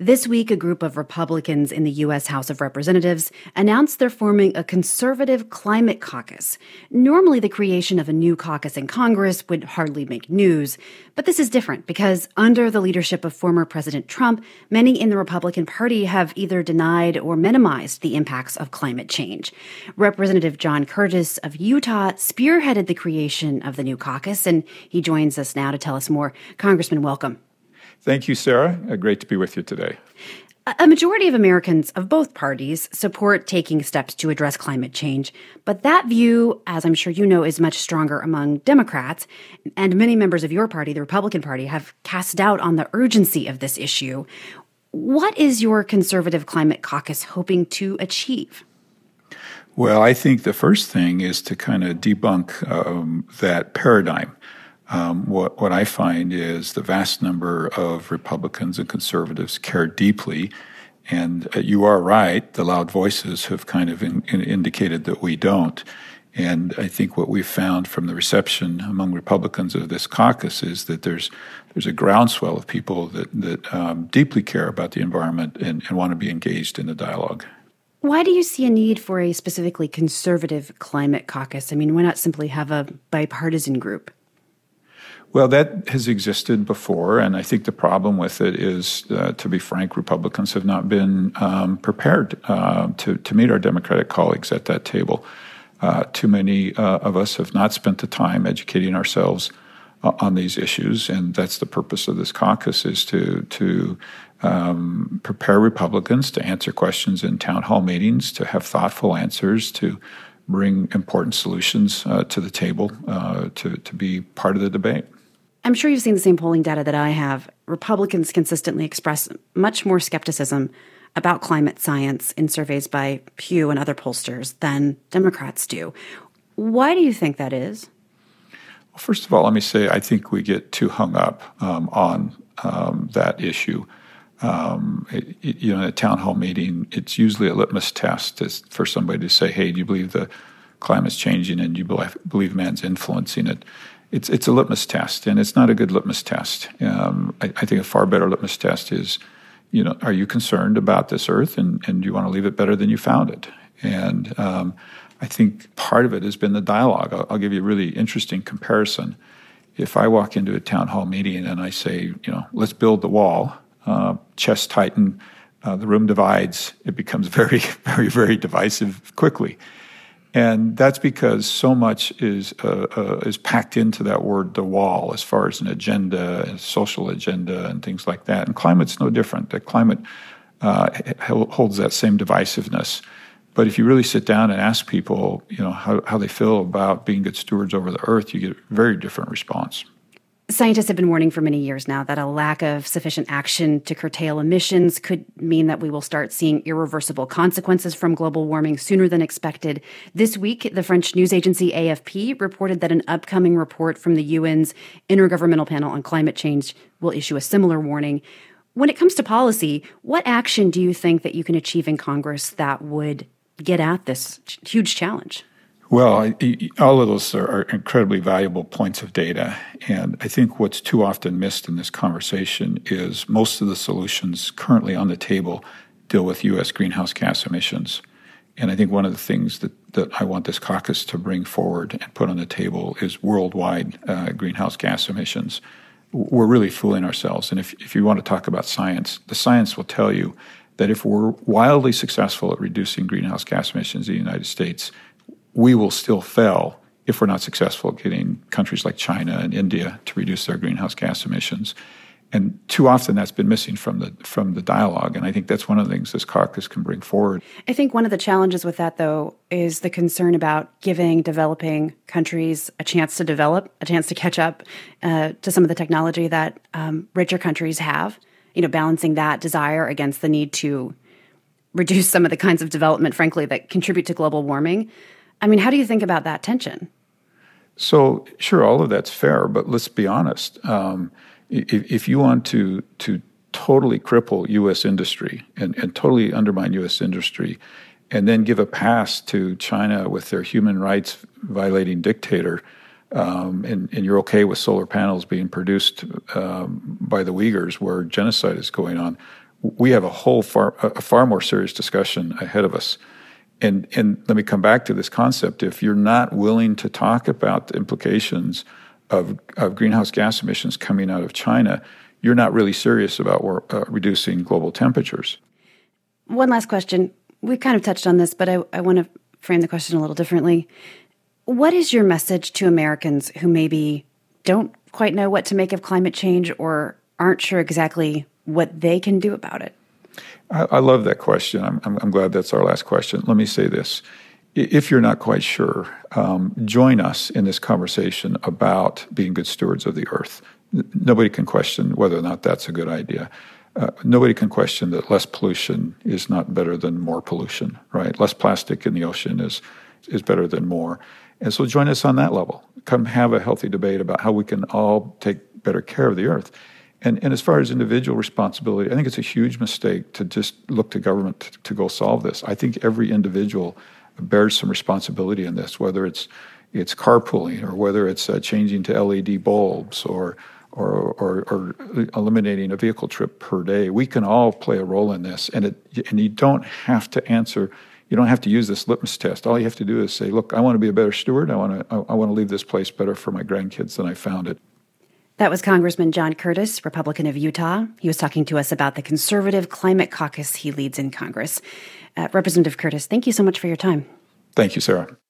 This week, a group of Republicans in the U.S. House of Representatives announced they're forming a conservative climate caucus. Normally, the creation of a new caucus in Congress would hardly make news, but this is different because under the leadership of former President Trump, many in the Republican Party have either denied or minimized the impacts of climate change. Representative John Curtis of Utah spearheaded the creation of the new caucus, and he joins us now to tell us more. Congressman, welcome. Thank you, Sarah. Great to be with you today. A majority of Americans of both parties support taking steps to address climate change, but that view, as I'm sure you know, is much stronger among Democrats, and many members of your party, the Republican Party, have cast doubt on the urgency of this issue. What is your conservative climate caucus hoping to achieve? Well, I think the first thing is to kind of debunk that paradigm. What I find is the vast number of Republicans and conservatives care deeply, and you are right, the loud voices have kind of indicated that we don't. And I think what we've found from the reception among Republicans of this caucus is that there's a groundswell of people that deeply care about the environment and want to be engaged in the dialogue. Why do you see a need for a specifically conservative climate caucus? I mean, why not simply have a bipartisan group? Well, that has existed before, and I think the problem with it is, to be frank, Republicans have not been prepared to meet our Democratic colleagues at that table. Too many of us have not spent the time educating ourselves on these issues, and that's the purpose of this caucus, is to prepare Republicans to answer questions in town hall meetings, to have thoughtful answers, to bring important solutions to the table, to be part of the debate. I'm sure you've seen the same polling data that I have. Republicans consistently express much more skepticism about climate science in surveys by Pew and other pollsters than Democrats do. Why do you think that is? Well, first of all, let me say I think we get too hung up on that issue. In a town hall meeting, it's usually a litmus test for somebody to say, hey, do you believe the climate's changing and do you believe man's influencing it? It's a litmus test, and it's not a good litmus test. I think a far better litmus test is, are you concerned about this earth and do you want to leave it better than you found it? And I think part of it has been the dialogue. I'll give you a really interesting comparison. If I walk into a town hall meeting and I say, let's build the wall, chest tighten, the room divides, it becomes very, very, very divisive quickly. And that's because so much is packed into that word, the wall, as far as an agenda, a social agenda, and things like that. And climate's no different. The climate holds that same divisiveness. But if you really sit down and ask people, how they feel about being good stewards over the earth, you get a very different response. Scientists have been warning for many years now that a lack of sufficient action to curtail emissions could mean that we will start seeing irreversible consequences from global warming sooner than expected. This week, the French news agency AFP reported that an upcoming report from the UN's Intergovernmental Panel on Climate Change will issue a similar warning. When it comes to policy, what action do you think that you can achieve in Congress that would get at this huge challenge? Well, all of those are incredibly valuable points of data. And I think what's too often missed in this conversation is most of the solutions currently on the table deal with U.S. greenhouse gas emissions. And I think one of the things that I want this caucus to bring forward and put on the table is worldwide greenhouse gas emissions. We're really fooling ourselves. And if you want to talk about science, the science will tell you that if we're wildly successful at reducing greenhouse gas emissions in the United States, we will still fail if we're not successful at getting countries like China and India to reduce their greenhouse gas emissions. And too often that's been missing from the dialogue. And I think that's one of the things this caucus can bring forward. I think one of the challenges with that, though, is the concern about giving developing countries a chance to develop, a chance to catch up to some of the technology that richer countries have, balancing that desire against the need to reduce some of the kinds of development, frankly, that contribute to global warming. I mean, how do you think about that tension? So, sure, all of that's fair, but let's be honest. If you want to totally cripple U.S. industry and totally undermine U.S. industry, and then give a pass to China with their human rights violating dictator, and you're okay with solar panels being produced by the Uyghurs where genocide is going on, we have a far more serious discussion ahead of us. And let me come back to this concept. If you're not willing to talk about the implications of greenhouse gas emissions coming out of China, you're not really serious about reducing global temperatures. One last question. We kind of touched on this, but I want to frame the question a little differently. What is your message to Americans who maybe don't quite know what to make of climate change or aren't sure exactly what they can do about it? I love that question. I'm glad that's our last question. Let me say this. If you're not quite sure, join us in this conversation about being good stewards of the earth. Nobody can question whether or not that's a good idea. Nobody can question that less pollution is not better than more pollution, right? Less plastic in the ocean is better than more. And so join us on that level. Come have a healthy debate about how we can all take better care of the earth. And as far as individual responsibility, I think it's a huge mistake to just look to government to go solve this. I think every individual bears some responsibility in this, whether it's carpooling or whether it's changing to LED bulbs or eliminating a vehicle trip per day. We can all play a role in this, and you don't have to answer. You don't have to use this litmus test. All you have to do is say, "Look, I want to be a better steward. I want to leave this place better for my grandkids than I found it." That was Congressman John Curtis, Republican of Utah. He was talking to us about the conservative climate caucus he leads in Congress. Representative Curtis, thank you so much for your time. Thank you, Sarah.